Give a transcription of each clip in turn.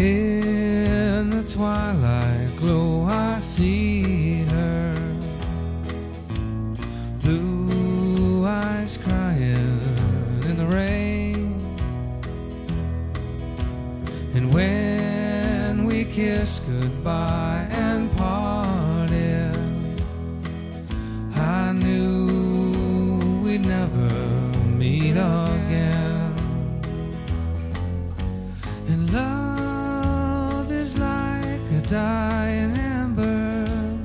In the twilight glow I see her, blue eyes crying in the rain. And when we kissed goodbye and parted, I knew we'd never meet again. And love is like a dying ember,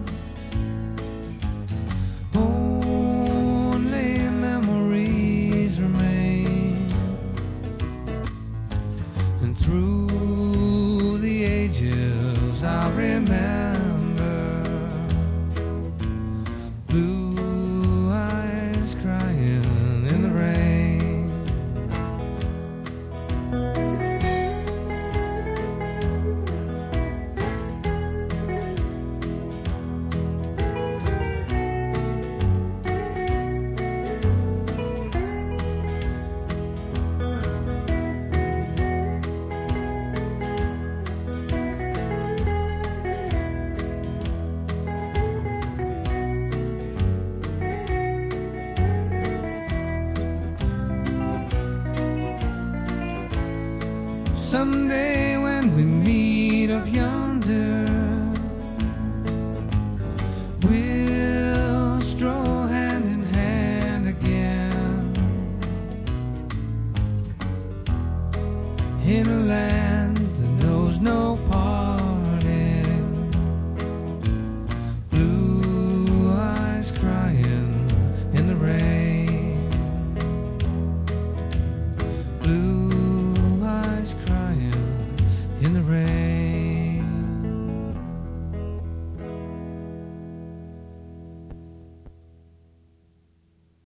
only memories remain. And through the ages I remember blue eyes crying in the rain. Someday when we meet up young,